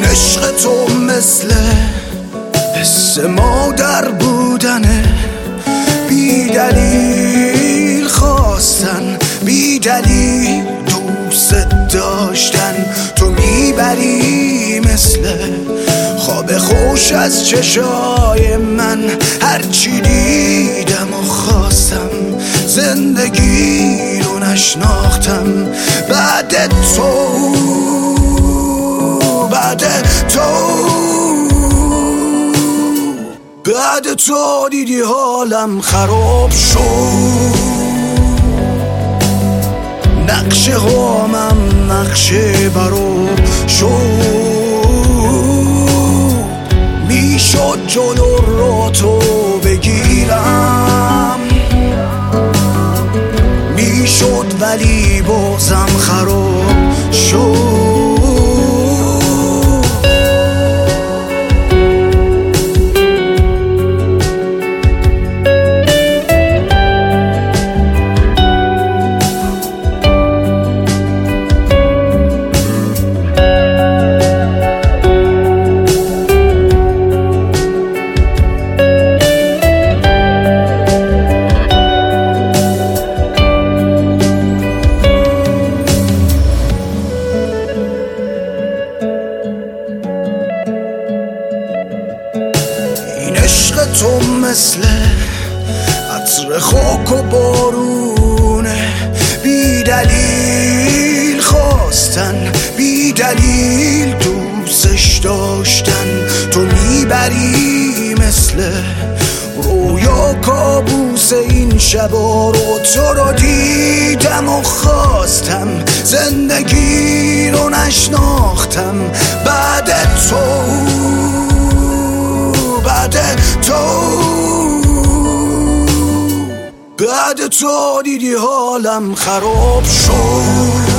این عشق تو مثل حس مادر بودنه، بی دلیل خواستن، بی دلیل دوست داشتن. تو میبری مثل خواب خوش از چشای من، هرچی دیدم و خواستم زندگی رو نشناختم. بعد تو دیدی حالم خراب شد، نقشه هامم نقشه براب شد. میشد جلو رو تو بگیرم، میشد ولی بازم خراب شد. عشق تو مثل عطر خاک و بارونه، بی دلیل خواستن، بی دلیل دوستش داشتن. تو میبری مثل رویا کابوس این شبا رو. تو رو دیدم و خواستم زندگی رو نشناختم. بعد تو دیدی حالم خراب شد،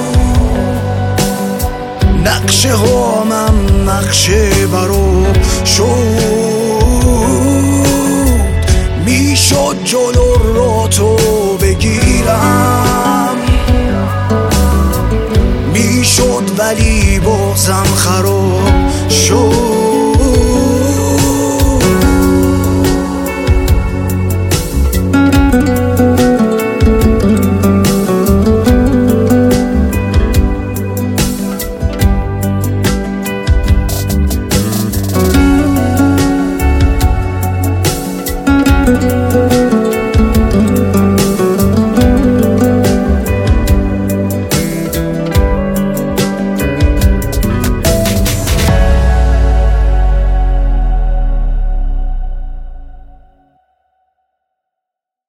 نقشه هامم نقشه براب شد. میشد جلو رو تو بگیرم، میشد ولی بازم خراب شد.